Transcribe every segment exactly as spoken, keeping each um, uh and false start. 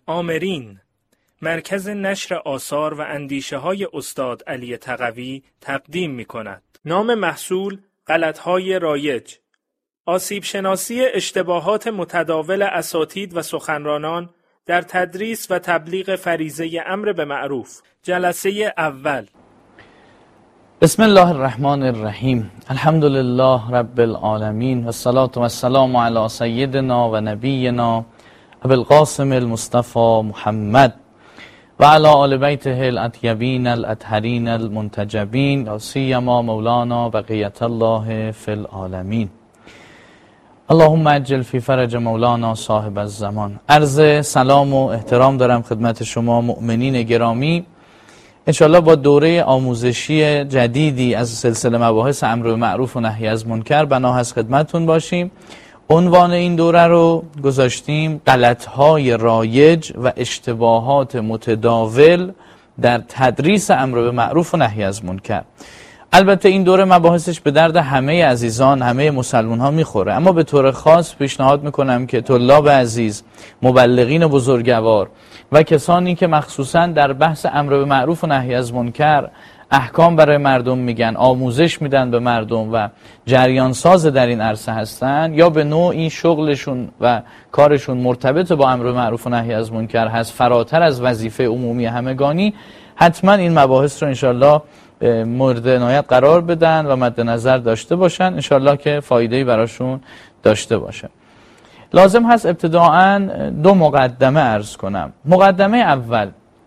آمرین، مرکز نشر آثار و اندیشه های استاد علی تقوی تقدیم می کند. نام محصول غلط‌های رایج، آسیب شناسی اشتباهات متداول اساتید و سخنرانان در تدریس و تبلیغ فریضه امر به معروف. جلسه اول. بسم الله الرحمن الرحیم. الحمد لله رب العالمین و الصلاة و السلام علی سیدنا و نبینا ابی القاسم المصطفى محمد و علی آل بیته الاطیبین الاطهرین المنتجبین لا سیما مولانا بقیة الله فی العالمین. اللهم عجل فی فرج مولانا صاحب الزمان. عرض سلام و احترام دارم خدمت شما مؤمنین گرامی. انشاءالله با دوره آموزشی جدیدی از سلسله مباحث امر به معروف و نهی از منکر بنا هست خدمتتون باشیم. عنوان این دوره رو گذاشتیم غلط‌های رایج و اشتباهات متداول در تدریس امر به معروف و نهی از منکر. البته این دوره مباحثش به درد همه عزیزان، همه مسلمان ها میخوره، اما به طور خاص پیشنهاد میکنم که طلاب عزیز، مبلغین بزرگوار و کسانی که مخصوصا در بحث امر به معروف و نهی از منکر احکام برای مردم میگن، آموزش میدن به مردم و جریان ساز در این عرصه هستن، یا به نوعی شغلشون و کارشون مرتبط با امر به معروف و نهی از منکر هست فراتر از وظیفه عمومی همگانی، حتما این مباحث رو انشالله مورد عنایت قرار بدن و مد نظر داشته باشن، انشالله که فایده‌ای براشون داشته باشه. لازم هست ابتداعاً دو مقدمه عرض کنم. مقدمه اول،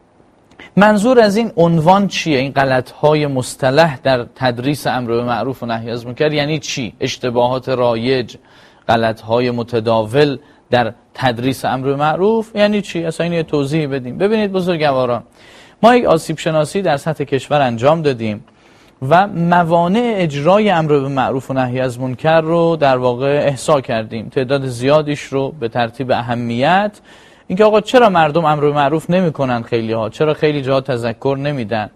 منظور از این عنوان چیه؟ این غلط‌های مصطلح در تدریس امر به معروف و نهی از منکر یعنی چی؟ اشتباهات رایج، غلط‌های متداول در تدریس امر به معروف یعنی چی؟ اصلا اینو توضیح بدیم. ببینید بزرگواران، ما یک آسیب شناسی در سطح کشور انجام دادیم و موانع اجرای امر به معروف و نهی از منکر رو در واقع احصا کردیم، تعداد زیادیش رو به ترتیب اهمیت. اینکه آقا چرا مردم امر به معروف نمی‌کنن، خیلی ها چرا خیلی جاها تذکر نمیدن،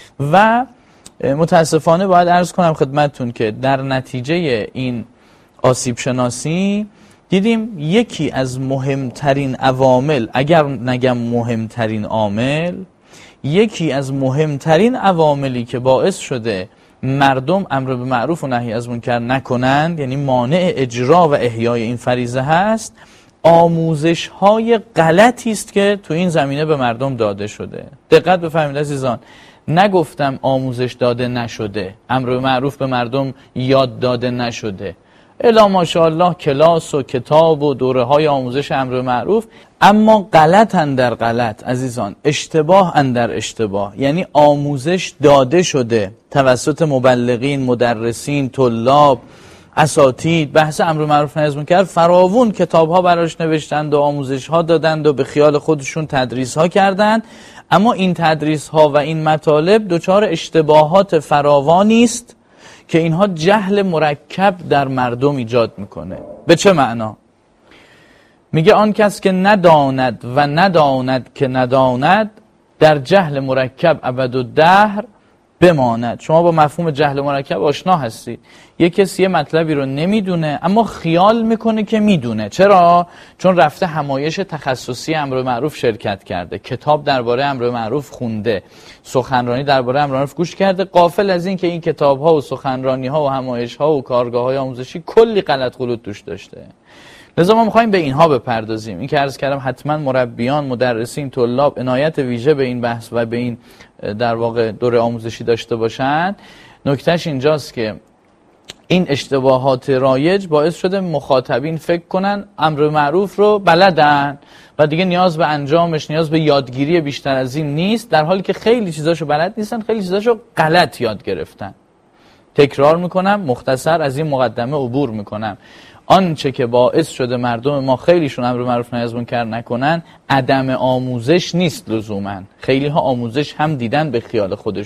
و متاسفانه باید عرض کنم خدمتتون که در نتیجه این آسیب شناسی دیدیم یکی از مهمترین عوامل، اگر نگم مهمترین عامل، یکی از مهمترین عواملی که باعث شده مردم امر به معروف و نهی از منکر نکنند، یعنی مانع اجرا و احیای این فریضه هست، آموزش های غلطی است که تو این زمینه به مردم داده شده. دقت بفرمایید عزیزان، نگفتم آموزش داده نشده، امر به معروف به مردم یاد داده نشده، الا ماشاءالله کلاس و کتاب و دوره های آموزش امر به معروف، اما غلط اندر غلط عزیزان، اشتباه اندر اشتباه، یعنی آموزش داده شده توسط مبلغین، مدرسین، طلاب، اساتید، بحث امر به معروف نهی از منکر فراوون کتاب ها براش نوشتند و آموزش ها دادند و به خیال خودشون تدریس ها کردند، اما این تدریس ها و این مطالب دچار اشتباهات فراوانی است که اینها جهل مرکب در مردم ایجاد میکنه. به چه معنا؟ میگه آن کس که نداند و نداند که نداند در جهل مرکب ابدالدهر بماند. شما با مفهوم جهل مرکب آشنا هستید. یک کسی یه مطلبی رو نمیدونه اما خیال میکنه که میدونه. چرا؟ چون رفته همایش تخصصی امر به معروف شرکت کرده، کتاب درباره امر به معروف خونده، سخنرانی درباره امر به معروف گوش کرده، غافل از این که این کتاب ها و سخنرانی ها و همایش ها و کارگاه های آموزشی کلی غلط غلط توش داشته. لذا ما میخوایم به اینها بپردازیم. این که عرض کردم حتما مربیان، مدرسین، طلاب عنایت ویژه به این بحث و به این در واقع دوره آموزشی داشته باشند. نکتهش اینجاست که این اشتباهات رایج باعث شده مخاطبین فکر کنن امر به معروف رو بلدن و دیگه نیاز به انجامش، نیاز به یادگیری بیشتر از این نیست، در حالی که خیلی چیزاشو بلد نیستن، خیلی چیزاشو غلط یاد گرفتن. تکرار میکنم، مختصر از این مقدمه عبور میکنم. آنچه که باعث شده مردم ما خیلیشون امر به معروف نهی از منکر نکنن عدم آموزش نیست لزوما. خیلی ها آموزش هم دیدن به خیال خودشون،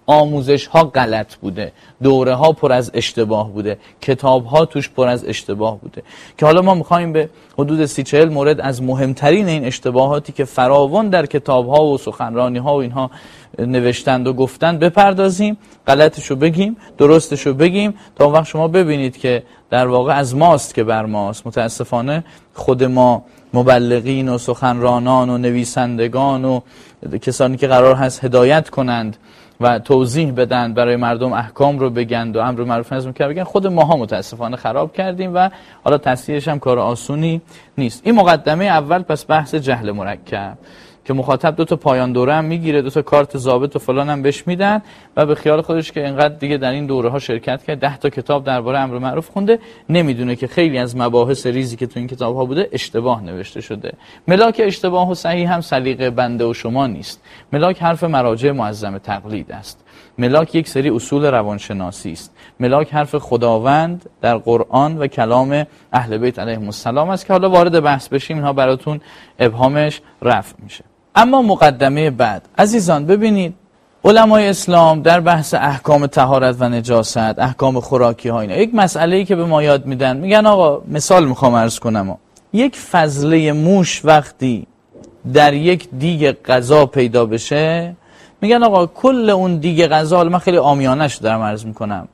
آموزش ها غلط بوده، دوره ها پر از اشتباه بوده، کتاب ها توش پر از اشتباه بوده، که حالا ما میخوایم به حدود سی چهل مورد از مهمترین این اشتباهاتی که فراوان در کتاب ها و سخنرانی ها و اینها نوشتند و گفتند بپردازیم، غلطشو بگیم، درستشو بگیم، تا وقت شما ببینید که در واقع از ماست که بر ماست. متاسفانه خود ما مبلغین و سخنرانان و نویسندگان و کسانی که قرار هست هدایت کنند و توضیح بدن برای مردم، احکام رو بگند و امر معروف نهی از منکر بگن، خود ماها متاسفانه خراب کردیم و حالا تصحیحش هم کار آسونی نیست. این مقدمه اول. پس بحث جهل مرکب که مخاطب دو تا پایان دوره هم میگیره، دو تا کارت ضابط و فلان هم بهش میدن و به خیال خودش که اینقدر دیگه در این دوره ها شرکت کرد، ده تا کتاب درباره امر معروف خونده، نمیدونه که خیلی از مباحث ریزی که تو این کتاب ها بوده اشتباه نوشته شده. ملاک اشتباه و صحیح هم سلیقه بنده و شما نیست. ملاک حرف مراجع معظم تقلید است. ملاک یک سری اصول روانشناسی است. ملاک حرف خداوند در قرآن و کلام اهل بیت علیهم السلام است که حالا وارد بحث بشیم اینها براتون ابهامش رفع میشه. اما مقدمه بعد، عزیزان ببینید علمای اسلام در بحث احکام طهارت و نجاست، احکام خوراکی ها، اینا یک مسئله‌ای که به ما یاد میدن، میگن آقا مثال میخوام عرض کنم، یک فضله موش وقتی در یک دیگ غذا پیدا بشه، میگن آقا کل اون دیگ غذا، من خیلی عامیانه‌اش دارم عرض میکنم،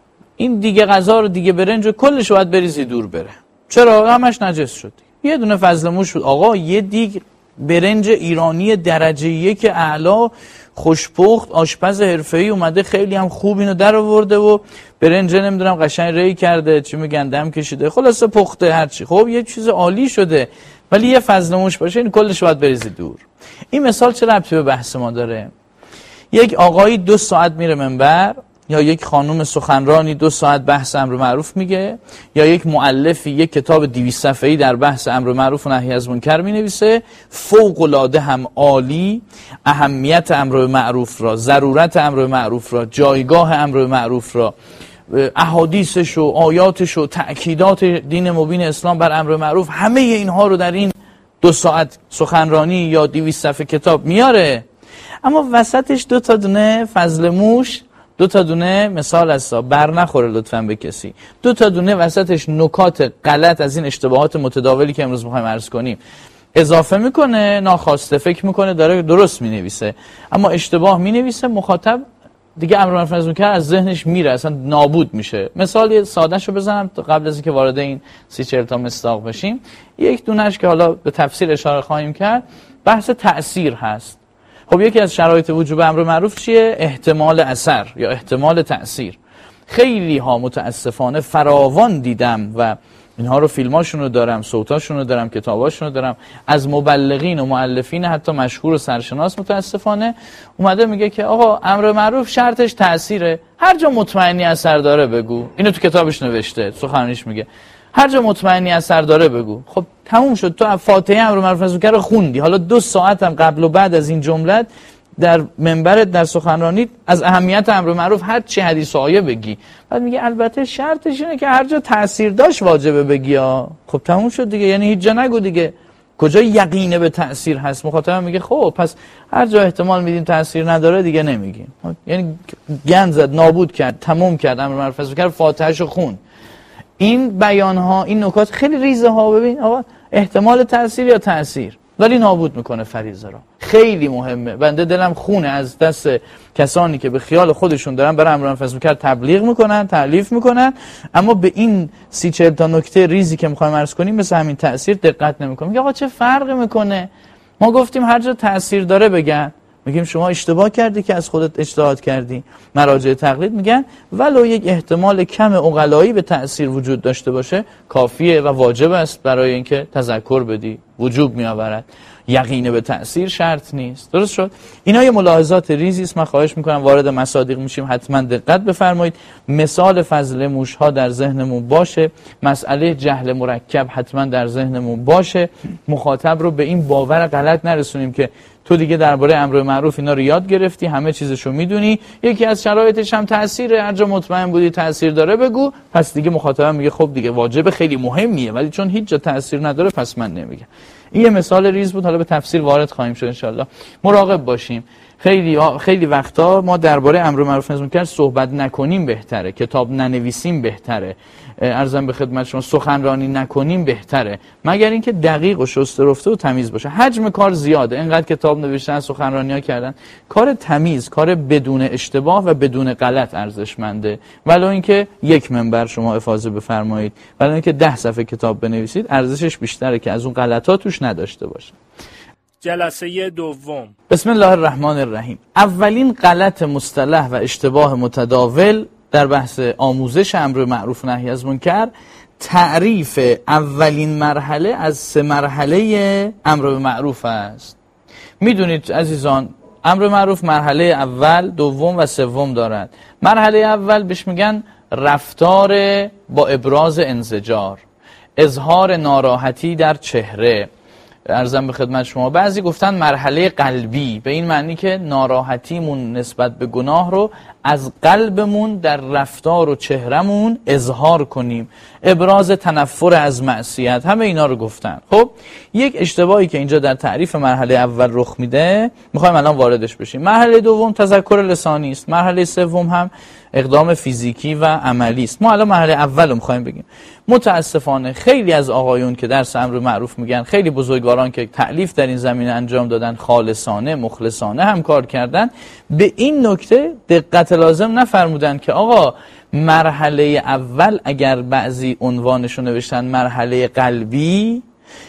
این دیگ غذا رو دیگه برنج و کلش باید بریزی دور بره. چرا؟ همش نجس شد. یه دونه فضله موش بود. آقا یه دیگ برنج ایرانی درجه یک اعلا، خوشپخت، آشپز حرفه‌ای اومده خیلی هم خوب اینو در آورده و برنج نمیدونم قشنگ ری کرده، چی میگن دم کشیده، خلاصه پخته هرچی، خب یه چیز عالی شده، ولی یه فضله موش باشه این کلش باید بریزی دور. این مثال چه ربطی به بحث ما داره؟ یک آقایی دو ساعت میره منبر، یا یک خانم سخنرانی دو ساعت بحث امر معروف میگه، یا یک مؤلفی یک کتاب دویست صفحه‌ای در بحث امر معروف و نهی از منکر مینویسه، فوق العاده هم عالی، اهمیت امر معروف را، ضرورت امر معروف را، جایگاه امر معروف را، احادیثش و آیاتش و تأکیدات دین مبین اسلام بر امر معروف، همه اینها رو در این دو ساعت سخنرانی یا دویست صفحه کتاب میاره، اما وسطش دو تا دونه فضل موش، دو تا دونه مثال از بر نخوره لطفاً به کسی، دو تا دونه وسطش نکات غلط از این اشتباهات متداولی که امروز میخوایم عرض کنیم اضافه میکنه، ناخواسته فکر میکنه داره درست مینویسه، اما اشتباه مینویسه، مخاطب دیگه امر معروف نهی از منکر از ذهنش میره، اصلا نابود میشه. مثال سادهشو بزنم قبل از اینکه وارد این سی چهل تا مصداق بشیم. یک دونش که حالا به تفصیل اشاره خواهیم کرد، بحث تأثیر هست. خب یکی از شرایط وجوب امر معروف چیه؟ احتمال اثر یا احتمال تأثیر. خیلی ها متاسفانه فراوان دیدم و اینها رو فیلماشون رو دارم، صوتاشون رو دارم، کتاباشون رو دارم، از مبلغین و مؤلفین حتی مشهور و سرشناس متاسفانه اومده میگه که آقا امر معروف شرطش تأثیره، هر جا مطمئنی اثر داره بگو. اینو تو کتابش نوشته، سخنرانیش میگه هر جا مطمئنی اثر داره بگو. خب تموم شد، تو فاتحه امر معروف نهی از منکر خوندی، حالا دو ساعت هم قبل و بعد از این جملت در منبرت در سخنرانی از اهمیت امر معروف هر چی حدیث و آیه بگی، بعد میگه البته شرطش اینه که هر جا تأثیر داشت واجبه بگی ها. خب تموم شد دیگه، یعنی هیچ جا نگو دیگه. کجا یقینه به تأثیر هست؟ مخاطب میگه خب پس هر جا احتمال میدیم تأثیر نداره دیگه نمیگیم. یعنی گند زد، نابود کرد، تموم کرد امر معروف نهی از منکر، فاتحه‌شو خوند. این بیان ها، این نکات خیلی ریزه ها. ببین آقا احتمال تأثیر یا تأثیر، ولی نابود میکنه فریضه را. خیلی مهمه. بنده دلم خونه از دست کسانی که به خیال خودشون دارن برای امر معروف نهی از منکر تبلیغ میکنن، تألیف میکنن، اما به این سی چهل تا نکته ریزی که میخوایم عرض کنیم مثل همین تأثیر دقت نمیکنن. میگه آقا چه فرقی میکنه؟ ما گفتیم هر جا تأثیر داره بگن. میگیم شما اشتباه کردی که از خودت اجتهاد کردی. مراجع تقلید میگن ولو یک احتمال کم عقلایی به تأثیر وجود داشته باشه کافیه و واجب است برای اینکه تذکر بدی، وجوب میآورد. یقین به تأثیر شرط نیست. درست شد؟ اینا یه ملاحظات ریزی است. من خواهش میکنم وارد مصادیق میشیم حتما دقت بفرمایید. مثال فضل موش ها در ذهنمون باشه، مسئله جهل مرکب حتما در ذهنمون باشه. مخاطب رو به این باور غلط نرسونیم که تو دیگه درباره امر معروف اینا رو یاد گرفتی، همه چیزشو میدونی، یکی از شرایطش هم تأثیره، هر جا مطمئن بودی تأثیر داره بگو. پس دیگه مخاطب میگه خب دیگه واجب خیلی مهمیه، ولی چون هیچ جا تأثیر نداره پس من نمیگم. این یه مثال ریز بود، حالا به تفسیر وارد خواهیم شد ان شاء الله. مراقب باشیم. خیلی خیلی وقتا ما درباره امر معروف نهی منکر صحبت نکنیم بهتره، کتاب ننویسیم بهتره، عرضم به خدمت شما سخنرانی نکنیم بهتره، مگر اینکه دقیق و شسته رفته و تمیز باشه. حجم کار زیاده، اینقدر کتاب نوشتن، سخنرانی‌ها کردن، کار تمیز، کار بدون اشتباه و بدون غلط ارزشمنده. ولو اینکه یک منبر شما افاضه بفرمایید، ولو اینکه ده صفحه کتاب بنویسید، ارزشش بیشتره که از اون غلطات توش نداشته باشه. جلسه دوم. بسم الله الرحمن الرحیم. اولین غلط مصطلح و اشتباه متداول در بحث آموزش امر معروف نهی از منکر، تعریف اولین مرحله از سه مرحله امر به معروف است. میدونید عزیزان، امر معروف مرحله اول، دوم و سوم دارد. مرحله اول بهش میگن رفتار با ابراز انزجار، اظهار ناراحتی در چهره. عرضم به خدمت شما بعضی گفتن مرحله قلبی، به این معنی که ناراحتیمون نسبت به گناه رو از قلبمون در رفتار و چهرمون اظهار کنیم، ابراز تنفر از معصیت، همه اینا رو گفتن. خب یک اشتباهی که اینجا در تعریف مرحله اول رخ میده میخوایم الان واردش بشیم. مرحله دوم تذکر لسانی است، مرحله سوم هم اقدام فیزیکی و عملی است. ما الان مرحله اول رو میخوایم بگیم. متاسفانه خیلی از آقایون که درس امر معروف میگن، خیلی بزرگواران که تألیف در این زمینه انجام دادن، خالصانه مخلصانه هم کار کردن، به این نکته دقت لازم نفرمودن که آقا مرحله اول اگر بعضی عنوانشو نوشتن مرحله قلبی،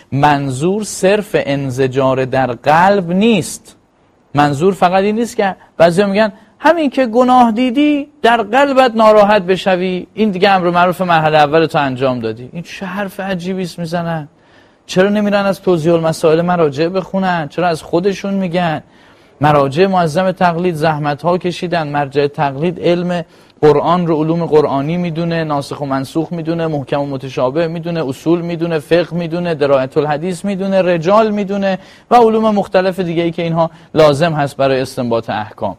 منظور صرف انزجار در قلب نیست. منظور فقط این نیست که بعضی میگن همین که گناه دیدی در قلبت ناراحت بشوی، این دیگه امر معروف مرحله اول تو انجام دادی. این چه حرف عجیبی است میزنن. چرا نمیرن از توضیح المسائل مراجع بخونن؟ چرا از خودشون میگن؟ مراجع معظم تقلید زحمت ها کشیدن، مرجع تقلید علم قرآن رو، علوم قرآنی میدونه، ناسخ و منسوخ میدونه، محکم و متشابه میدونه، اصول میدونه، فقه میدونه، درایت الحدیث میدونه، رجال میدونه و علوم مختلف دیگه ای که اینها لازم هست برای استنباط احکام.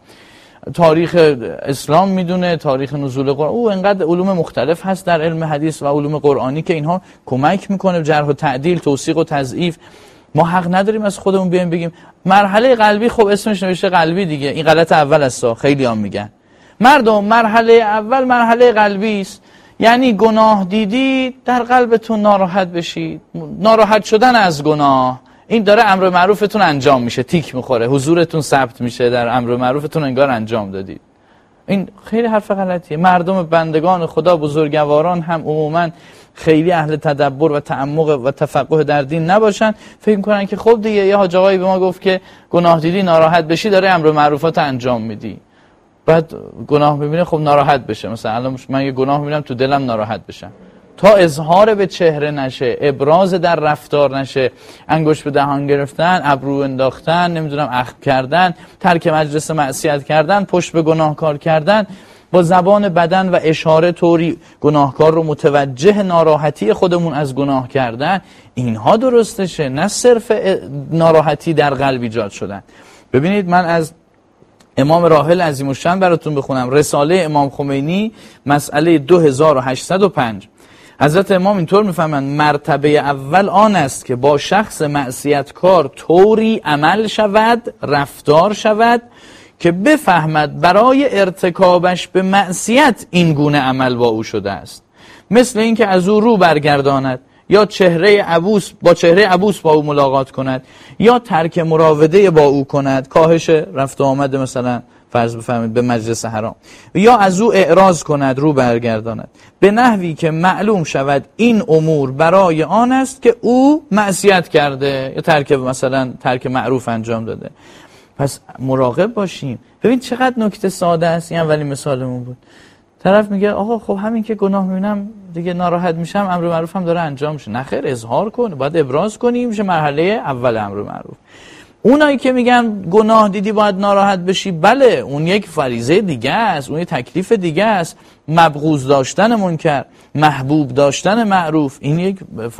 تاریخ اسلام میدونه، تاریخ نزول قرآن، او انقدر علوم مختلف هست در علم حدیث و علوم قرآنی که اینها کمک میکنه، جرح و تعدیل، توثیق و تضعیف. ما حق نداریم از خودمون بیایم بگیم مرحله قلبی، خب اسمش نوشته قلبی دیگه، این غلط اول است. خیلی هم میگن مردم مرحله اول مرحله قلبی است، یعنی گناه دیدی در قلبتون ناراحت بشید، ناراحت شدن از گناه، این داره امر معروفتون انجام میشه، تیک میخوره، حضورتون ثبت میشه، در امر معروفتون انگار انجام دادید. این خیلی حرف غلطیه. مردم بندگان خدا، بزرگواران هم عموما خیلی اهل تدبر و تعمق و تفقه در دین نباشن، فکر میکنن که خب دیگه یه حاج آقایی به ما گفت که گناه دیدی ناراحت بشی، داره امر معروفات انجام میدی، بعد گناه ببینه خب ناراحت بشه. مثلا الان من یه گناه میبینم تو دلم ناراحت بشم، تا اظهار به چهره نشه، ابراز در رفتار نشه، انگشت به دهان گرفتن، ابرو انداختن، نمیدونم اخم کردن، ترک مجلس معصیت کردن، پشت به گناهکار کردن، با زبان بدن و اشاره طوری گناهکار رو متوجه ناراحتی خودمون از گناه کردن، اینها درستشه، نه صرف ناراحتی در قلب ایجاد شدن. ببینید من از امام راحل عظیم‌الشأن براتون بخونم، رساله امام خمینی، مسئله دو هزار و هشتصد و پنج. حضرت امام اینطور میفهمند مرتبه اول آن است که با شخص معصیتکار طوری عمل شود، رفتار شود که بفهمد برای ارتکابش به معصیت این گونه عمل با او شده است، مثل اینکه از او رو برگرداند، یا چهره عبوس با چهره عبوس با او ملاقات کند، یا ترک مراوده با او کند، کاهش رفت و آمد مثلا فرض بفرمایید به مجلس حرام، یا از او اعراض کند، رو برگرداند، به نحوی که معلوم شود این امور برای آن است که او معصیت کرده یا ترک مثلا ترک معروف انجام داده. پس مراقب باشیم. ببین چقدر نکته ساده است. این اولی مثالمون بود. طرف میگه آقا خب همین که گناه میبینم دیگه ناراحت میشم، امر معروف هم داره انجام میشه. نه خیر، اظهار کن، باید ابراز کنی، میشه مرحله اول امر معروف. اونایی که میگن گناه دیدی باید ناراحت بشی، بله اون یک فریضه دیگه است، اون یک تکلیف دیگه است. مبغوض داشتن منکر، محبوب داشتن معروف، این یک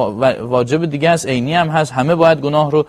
واجب دیگه است، عینی هم هست. همه باید گناه رو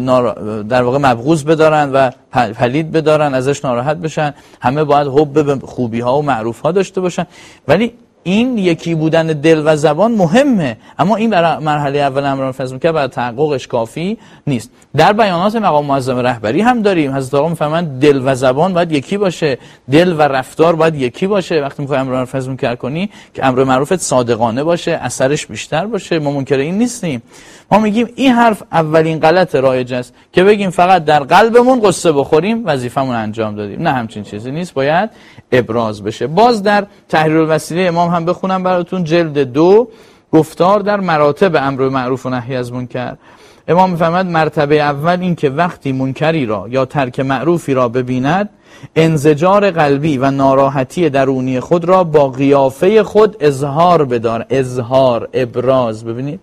در واقع مبغوض بدارن و پلید بدارن، ازش ناراحت بشن. همه باید حب به خوبی ها و معروف ها داشته باشن. ولی این یکی بودن دل و زبان مهمه، اما این برای مرحله اول امر معروف نهی از منکر برای تحققش کافی نیست. در بیانات مقام معظم رهبری هم داریم حضرت آقا میفهمن دل و زبان باید یکی باشه، دل و رفتار باید یکی باشه. وقتی میخوای امر معروف نهی از منکر کنی که امر معروفت صادقانه باشه، اثرش بیشتر باشه. ما منکر این نیستیم. ما میگیم این حرف اولین غلط رایج است که بگیم فقط در قلبمون قصه بخوریم وظیفمون انجام دادیم. نه، همچین چیزی نیست، باید ابراز بشه. باز در تحریر الوسیله امام هم بخونم براتون، جلد دو، گفتار در مراتب امر معروف و نهی از منکر. امام میفرماید مرتبه اول این که وقتی منکری را یا ترک معروفی را ببیند، انزجار قلبی و ناراحتی درونی خود را با قیافه خود اظهار بدار، اظهار، ابراز، ببینید،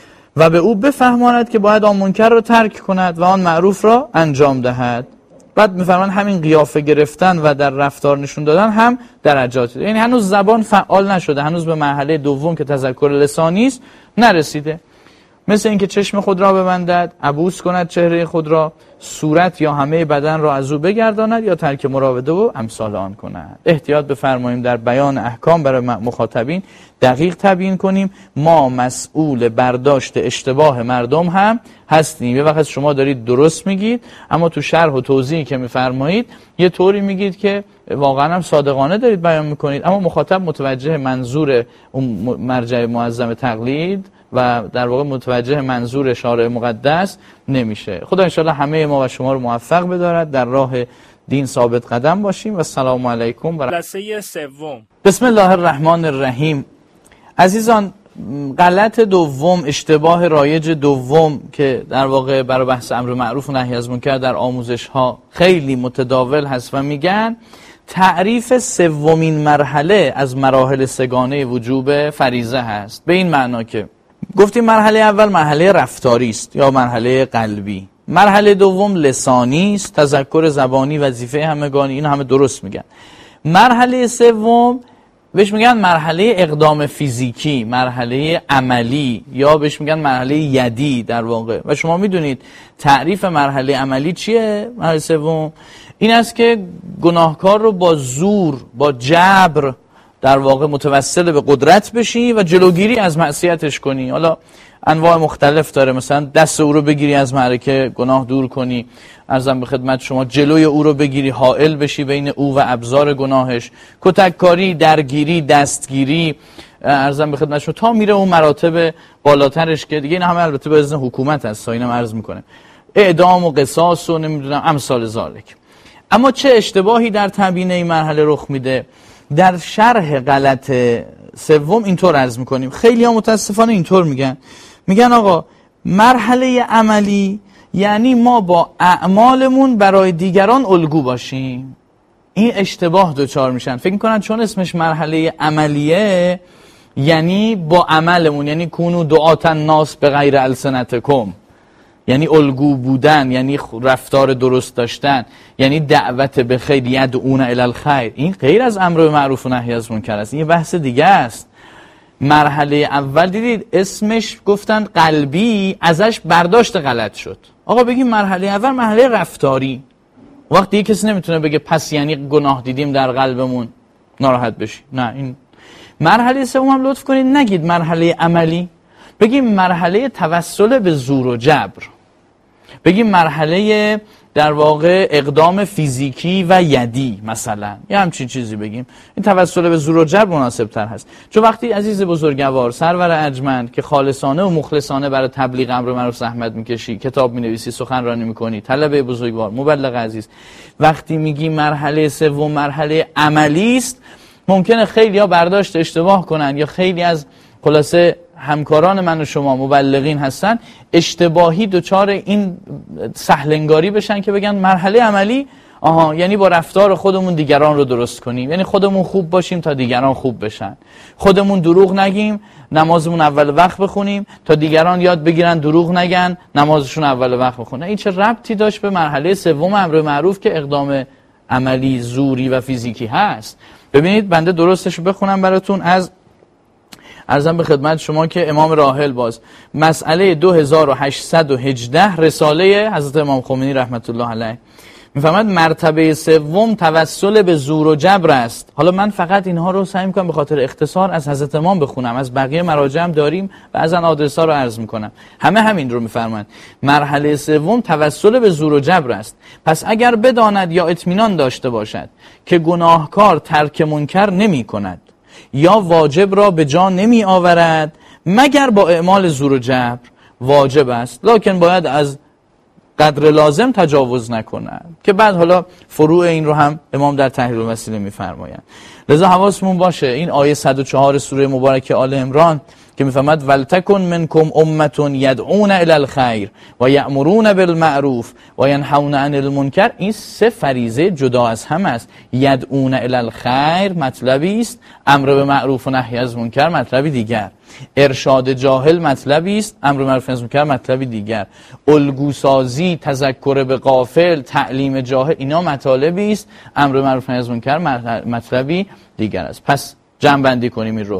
و به او بفهماند که باید آن منکر را ترک کند و آن معروف را انجام دهد. بعد میفرمان همین قیافه گرفتن و در رفتار نشون دادن هم درجاتی، یعنی هنوز زبان فعال نشده، هنوز به مرحله دوم که تذکر لسانی است نرسیده. مثل اینکه چشم خود را ببندد، عبوس کند چهره خود را، صورت یا همه بدن را از او بگرداند یا ترک مراوده و امثال آن کند. احتیاط بفرماییم در بیان احکام برای مخاطبین دقیق تبیین کنیم. ما مسئول برداشت اشتباه مردم هم هستیم. یه وقت شما دارید درست میگید، اما تو شرح و توضیحی که میفرمایید یه طوری میگید که واقعا هم صادقانه دارید بیان میکنید، اما مخاطب متوجه منظور اون مرجع معظم تقلید و در واقع متوجه منظور شارع مقدس نمیشه. خدا انشاءالله همه ما و شما رو موفق بدارد در راه دین ثابت قدم باشیم و السلام علیکم. جلسه سوم. بسم الله الرحمن الرحیم. عزیزان، غلط دوم، اشتباه رایج دوم که در واقع برای بحث امر معروف و نهی از منکر در آموزش ها خیلی متداول هست و میگن تعریف سومین مرحله از مراحل سگانه وجوب فریضه هست. به این معنا که گفتیم مرحله اول مرحله رفتاری است یا مرحله قلبی، مرحله دوم لسانی است، تذکر زبانی، وظیفه همگانی، این همه درست میگن. مرحله سوم بهش میگن مرحله اقدام فیزیکی، مرحله عملی، یا بهش میگن مرحله یدی در واقع. و شما میدونید تعریف مرحله عملی چیه؟ مرحله سوم این است که گناهکار رو با زور، با جبر در واقع متوسل به قدرت بشی و جلوگیری از معصیتش کنی. حالا انواع مختلف داره، مثلا دست او رو بگیری از معرکه گناه دور کنی، عرضم به خدمت شما جلوی او رو بگیری، حائل بشی بین او و ابزار گناهش، کتککاری، درگیری، دستگیری، عرضم به خدمت شما تا میره اون مراتب بالاترش که دیگه این همه البته به اذن حکومت هست، اینم عرض میکنه، اعدام و قصاص و نمیدونم امثال ذالک. اما چه اشتباهی در تبیین این مرحله رخ میده؟ در شرح غلط سوم اینطور عرض میکنیم، خیلی ها متاسفانه اینطور میگن، میگن آقا مرحله عملی یعنی ما با اعمالمون برای دیگران الگو باشیم. این اشتباه دوچار میشن، فکر میکنن چون اسمش مرحله عملیه یعنی با عملمون، یعنی کونو دعات الناس به غیر السنتکم، یعنی الگو بودن، یعنی رفتار درست داشتن، یعنی دعوت به خیر، یدعون الی الخیر. این غیر از امر معروف و نهی از منکر است، این بحث دیگه است. مرحله اول دیدید اسمش گفتن قلبی، ازش برداشت غلط شد. آقا بگیم مرحله اول مرحله رفتاری، وقتی کسی نمیتونه بگه پس یعنی گناه دیدیم در قلبمون ناراحت بشی. نه، این مرحله سوم هم لطف کنید نگید مرحله عملی، بگیم مرحله توسل به زور و جبر، بگیم مرحله در واقع اقدام فیزیکی و یدی مثلا، یه همچین چیزی بگیم. این توسل به زور و جبر مناسب تر هست، چون وقتی عزیز بزرگوار سرور ارجمند که خالصانه و مخلصانه برای تبلیغ امر معروف زحمت میکشی، کتاب مینویسی، سخنرانی میکنی، طلبه بزرگوار، مبلغ عزیز، وقتی میگی مرحله سوم مرحله عملی است، ممکنه خیلی ها برداشت اشتباه کنن، یا خیلی از خلاصه همکاران من و شما مبلغین هستن اشتباهی دوچار این سهلنگاری بشن که بگن مرحله عملی آها یعنی با رفتار خودمون دیگران رو درست کنیم، یعنی خودمون خوب باشیم تا دیگران خوب بشن، خودمون دروغ نگیم، نمازمون اول وقت بخونیم تا دیگران یاد بگیرن دروغ نگن، نمازشون اول وقت بخونن. این چه ربطی داشت به مرحله سوم امر معروف که اقدام عملی، زوری و فیزیکی هست؟ ببینید بنده درستش بخونم براتون از عرضم به خدمت شما که امام راحل باز مسئله دو هزار و هشتصد و هجده رساله حضرت امام خمینی رحمت الله علیه میفهمد مرتبه سوم توسل به زور و جبر است. حالا من فقط اینها رو سعی میکنم به خاطر اختصار از حضرت امام بخونم، از بقیه مراجع هم داریم و از آن آدرس ها رو عرض میکنم. همه همین رو میفرمایند. مرحله سوم توسل به زور و جبر است. پس اگر بداند یا اطمینان داشته باشد که گناهکار ترک منکر نمی کند یا واجب را به جا نمی آورد مگر با اعمال زور و جبر، واجب است لکن باید از قدر لازم تجاوز نکنند، که بعد حالا فروع این رو هم امام در تحلیل الوسیله میفرمایند. لذا حواسمون باشه این آیه صد و چهار سوره مبارکه آل عمران که میفهمد ولتکن منکم امة یدعون الی الخیر و یأمرون بالمعروف و ینهون عن المنکر، این سه فریضه جدا از هم است. یدعون الی الخیر مطلبی است، امر به معروف و نهی از منکر مطلبی دیگر، ارشاد جاهل مطلبی است، امر معروف نهی از منکر مطلبی دیگر، الگوسازی، تذکر به غافل، تعلیم جاهل، اینا مطالبی است، امر معروف نهی از منکر مطلبی دیگر است. پس جمع بندی کنیم این رو.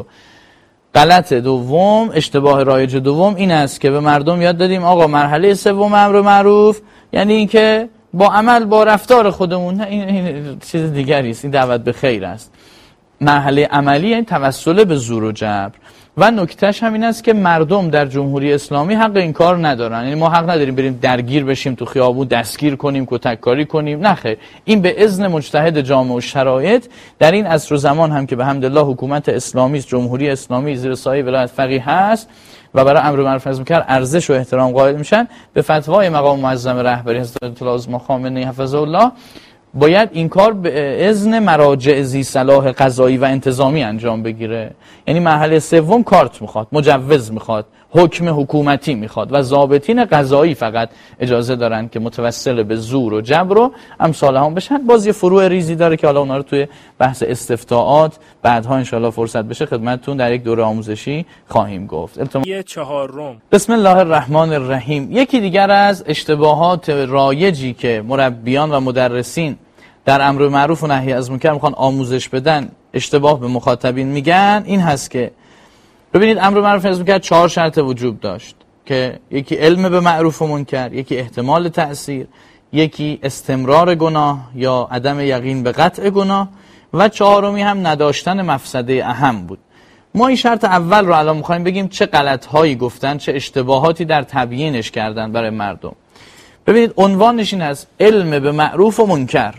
غلط دوم، اشتباه رایج دوم این است که به مردم یاد دادیم آقا مرحله سوم امر معروف یعنی اینکه با عمل با رفتار خودمون، نه این, این چیز دیگری است، این دعوت به خیر است. مرحله عملی یعنی توسل به زور و جبر. و نکتهش هم این است که مردم در جمهوری اسلامی حق این کار ندارن. یعنی ما حق نداریم بریم درگیر بشیم تو خیابون، دستگیر کنیم، کتککاری کنیم، نه خیر. این به اذن مجتهد جامع و شرایط در این عصر و زمان هم که به حمدالله حکومت اسلامی است، جمهوری اسلامی زیر سایه ولایت فقیه هست و برای امر معروف نهی از منکر ارزش و احترام قائل میشن، به فتوای مقام معظم رهبری حضرت العظما خامنه‌ای حفظه الله باید این کار به اذن مراجع ذی صلاح قضایی و انتظامی انجام بگیره. یعنی مرحله سوم کارت میخواد، مجوز میخواد، حکم حکومتی میخواد و ضابطین قضایی فقط اجازه دارن که متوسل به زور و جبر و امثال هم بشن. باز یه فروع ریزی داره که حالا اونا رو توی بحث استفتاءات بعدها انشالله فرصت بشه خدمتتون در یک دوره آموزشی خواهیم گفت. یه چهارم. بسم الله الرحمن الرحیم. یکی دیگر از اشتباهات رایجی که مربیان و مدرسین در امر معروف و نهی از منکر میخوان آموزش بدن، اشتباه به مخاطبین میگن این هست که ببینید امر معروف و نهی از منکر چهار شرط وجوب داشت که یکی علم به معروف و منکر، یکی احتمال تأثیر، یکی استمرار گناه یا عدم یقین به قطع گناه و چهارمی هم نداشتن مفسده اهم بود. ما این شرط اول رو الان میخوایم بگیم چه غلط‌هایی گفتن، چه اشتباهاتی در تبیینش کردن برای مردم. ببینید عنوانش این است علم به معروف و منکر،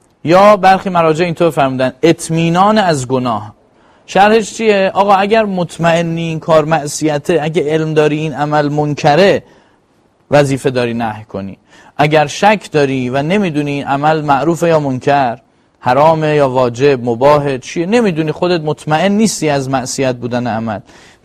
یا برخی مراجع اینطور فرمودن اطمینان از گناه. شرحش چیه؟ آقا اگر مطمئنی این کار معصیته، اگه علم داری این عمل منکره، وظیفه داری نهی کنی. اگر شک داری و نمیدونی این عمل معروفه یا منکر، حرامه یا واجب، مباهه، چیه، نمیدونی، خودت مطمئن نیستی از معصیت بودن عمل،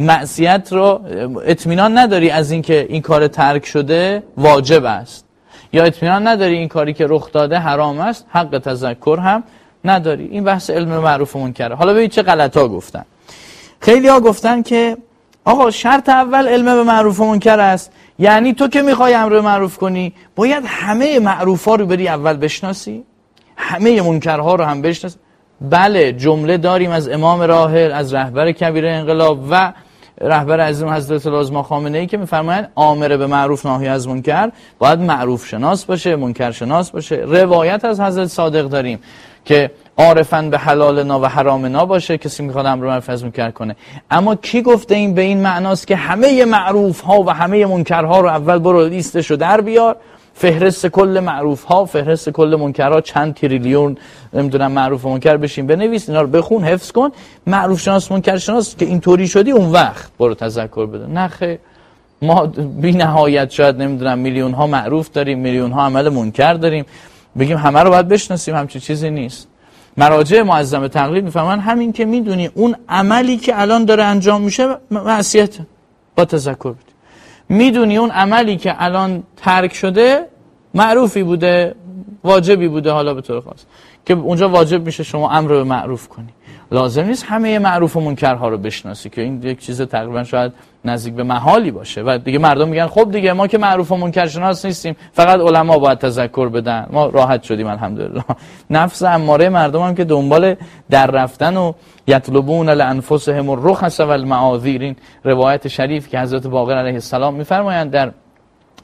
معصیت رو اطمینان نداری از اینکه این کار ترک شده واجب است، یا اطمینان نداری این کاری که رخ داده حرام است، حق تذکر هم نداری. این بحث علم معروف و منکره. حالا ببین چه غلطا گفتن. خیلی ها گفتن که آقا شرط اول علم به معروف و منکر است، یعنی تو که میخوای امر معروف کنی باید همه معروف ها رو بری اول بشناسی، همه منکرها رو هم بشناسی. بله جمله داریم از امام راحل، از رهبر کبیر انقلاب و رهبر عظیم حضرت العظما خامنه‌ای که میفرمایند آمر به معروف ناهی از منکر باید معروف شناس باشه، منکر شناس باشه. روایت از حضرت صادق داریم که عارفن به حلالنا و حرامنا باشه، کسی میخواد امر معروف از منکر کنه. اما کی گفته این به این معناست که همه معروف ها و همه منکرها رو اول برو لیستشو در بیار، فهرست کل معروف ها، فهرست کل منکرها، چند تریلیون نمیدونم معروف و منکر بشین بنویس، اینا رو بخون حفظ کن، معروف شناس منکر شناس که اینطوری شدی اون وقت برو تذکر بده. نه خیر، ما بی نهایت شاید نمیدونم میلیون ها معروف داریم، میلیون ها عمل منکر داریم، بگیم همه رو باید بشناسیم، همچین چیزی نیست. مراجع معظم تقلید میفهمن همین که میدونی اون عملی که الان داره انجام میشه معصیته، با تذکر بدی. میدونی اون عملی که الان ترک شده معروفی بوده، واجبی بوده، حالا به طور خاص که اونجا واجب میشه شما امر به معروف کنی. لازم نیست همه معروف و منکرها رو بشناسی که این یک چیز تقریبا شاید نزدیک به محالی باشه و دیگه مردم میگن خب دیگه ما که معروف و منکر شناس نیستیم، فقط علما باید تذکر بدن، ما راحت شدیم الحمدلله. نفس اماره مردم هم که دنبال در رفتن و یطلبون لانفسهم الرخص والمعاذیر، این روایت شریف که حضرت باقر علیه السلام میفرمایند در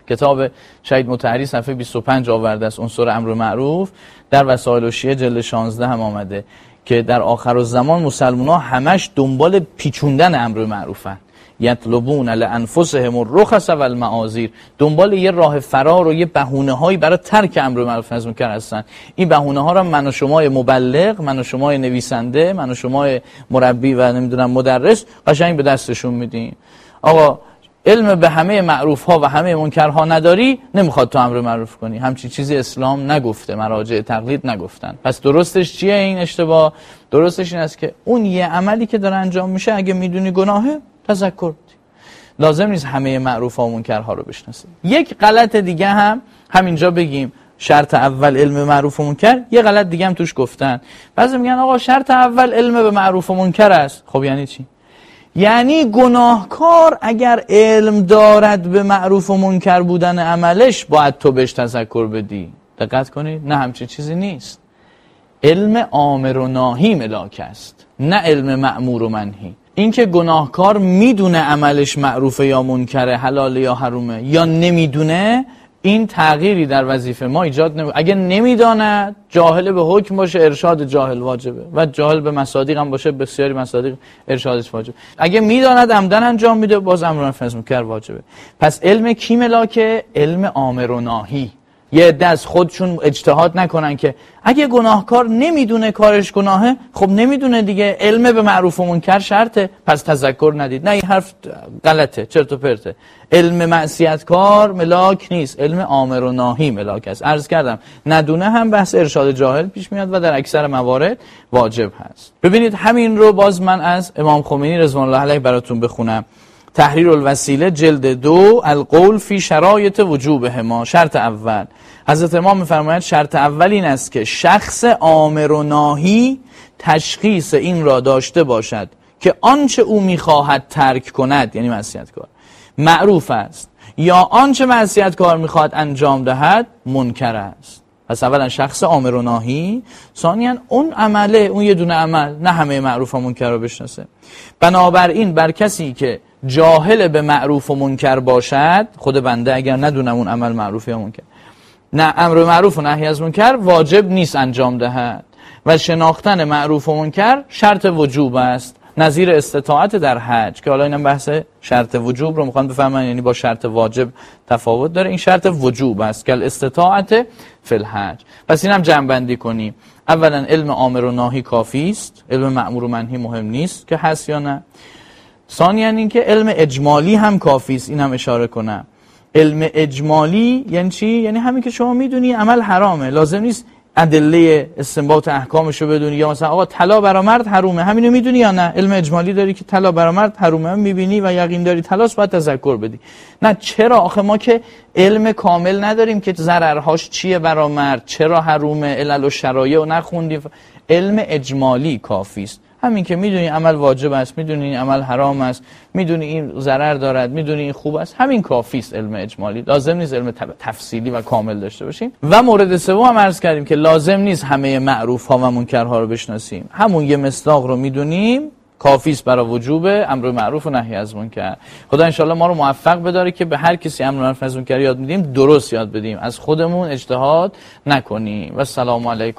کتاب شهید مطهری صفحه بیست و پنج آورده است، عنصر امر معروف. در وسائل الشیعه جلد شانزده هم آمده که در آخر الزمان مسلمان‌ها همش دنبال پیچوندن امر معروفن. یطلبون لانفسهم الرخص والمعاذیر، دنبال یه راه فرار و یه بهونه‌هایی برای ترک امر معروف نهی از منکر هستن. این بهونه‌ها را من و شما مبلغ، من و شما نویسنده، من و شما مربی و نمیدونم مدرس قشنگ به دستشون میدیم. آقا علم به همه معروف ها و همه منکر ها نداری، نمیخواد تو امر معروف کنی. همچین چیزی اسلام نگفته، مراجع تقلید نگفتن. پس درستش چیه این اشتباه؟ درستش این است که اون یه عملی که داره انجام میشه اگه میدونی گناهه تذکر بدی. لازم نیست همه معروف ها و منکر ها رو بشناسی. یک غلط دیگه هم همینجا بگیم، شرط اول علم معروف و منکر، یه غلط دیگه هم توش گفتن. بعضی میگن آقا شرط اول علم به معروف و منکر است. خب یعنی چی؟ یعنی گناهکار اگر علم دارد به معروف و منکر بودن عملش باید تو بهش تذکر بدی. دقت کنید، نه همچین چیزی نیست. علم آمر و ناهی ملاک است، نه علم مأمور و منهی. این که گناهکار میدونه عملش معروفه یا منکره، حلاله یا حرومه، یا نمیدونه، این تغییری در وظیفه ما ایجاد نمی. اگه نمیداند، جاهل به حکم باشه، ارشاد جاهل واجبه، و جاهل به مصادیق هم باشه، بسیاری مصادیق ارشادش واجبه. اگه میداند عمدن انجام میده، باز امر معروف نهی منکر واجبه. پس علم کی ملاکه؟ علم آمر و ناهی. یه عده از خودشون اجتهاد نکنن که اگه گناهکار نمیدونه کارش گناهه، خب نمیدونه دیگه، علم به معروف و منکر شرطه، پس تذکر ندید. نه، این حرف غلطه، چرت و پرته. علم معصیت کار ملاک نیست، علم آمر و ناهی ملاک است. عرض کردم ندونه هم بحث ارشاد جاهل پیش میاد و در اکثر موارد واجب هست. ببینید همین رو باز من از امام خمینی رضوان الله علیه براتون بخونم. تحریر الوسیله جلد دو، القول فی شرایط وجوبهما. شرط اول، حضرت امام می‌فرماید شرط اول این است که شخص آمر و ناهی تشخیص این را داشته باشد که آنچه او می‌خواهد ترک کند، یعنی معصیت کار، معروف است، یا آنچه معصیت کار می‌خواهد انجام دهد منکر است. پس اولا شخص آمر و ناهی، ثانیاً اون عمله، اون یه دونه عمل، نه همه معروف و منکر رو بشناسه. بنابراین بر کسی که جاهل به معروف و منکر باشد، خود بنده اگر ندونم اون عمل معروف یا منکر، نه امر معروف و نهی از منکر واجب نیست انجام دهد. و شناختن معروف و منکر شرط وجوب است، نظیر استطاعت در حج، که حالا اینم بحث شرط وجوب رو میخوان بفهمن، یعنی با شرط واجب تفاوت داره. این شرط وجوب است که الاستطاعت فی الحج. پس اینم جمع بندی کنیم. اولا علم آمر و ناهی کافی است، علم مأمور و منهی مهم نیست که هست یا نه. ثانیاً این که علم اجمالی هم کافی است، اینم اشاره کنم. علم اجمالی یعنی چی؟ یعنی همین که شما میدونی عمل حرامه، لازم نیست ادله استنباط احکامشو بدونی، یا مثلا آقا طلا برای مرد حرومه، همینو میدونی یا نه؟ علم اجمالی داری که طلا برای مرد حرومه، میبینی و یقین داری طلاست، باید تذکر بدی. نه چرا؟ آخه ما که علم کامل نداریم که ضررهاش چیه برای مرد، چرا حرومه، علل و شرایع و نخوندیم. علم اجمالی کافی است. همین که میدونی عمل واجب است، میدونی این عمل حرام است، میدونی این ضرر دارد، میدونی این خوب است، همین کافی است علم اجمالی. لازم نیست علم تفصیلی و کامل داشته باشیم. و مورد سوم هم عرض کردیم که لازم نیست همه معروف ها و منکر ها رو بشناسیم. همون یه مصداق رو میدونیم کافی است برای وجوب امر معروف و نهی از منکر. خدا ان شاء الله ما رو موفق بداره که به هر کسی امر معروف و نهی از منکر یاد میدیم درست یاد بدیم، از خودمون اجتهاد نکنیم. و السلام علیکم.